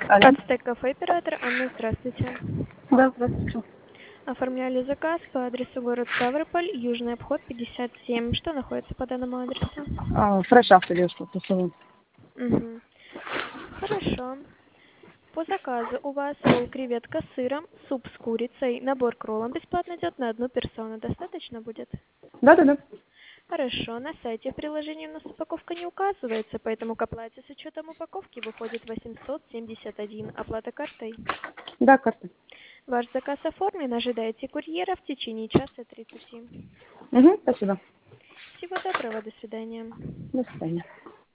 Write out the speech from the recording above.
Алло. Ацтек кафе, оператор Анна, здравствуйте. Да, здравствуйте. Оформляли заказ по адресу город Ставрополь, Южный обход 57. Что находится по данному адресу? Фреш авто или что-то салон. Угу. Хорошо. По заказу у вас ролл креветка с сыром, суп с курицей, набор к роллам бесплатно идет на одну персону. Достаточно будет? Да. Хорошо. На сайте в приложении у нас упаковка не указывается, поэтому к оплате с учетом упаковки выходит 871. Оплата картой. Да, карта. Ваш заказ оформлен, ожидайте курьера в течение часа 30. Угу, спасибо. Всего доброго, до свидания. До свидания.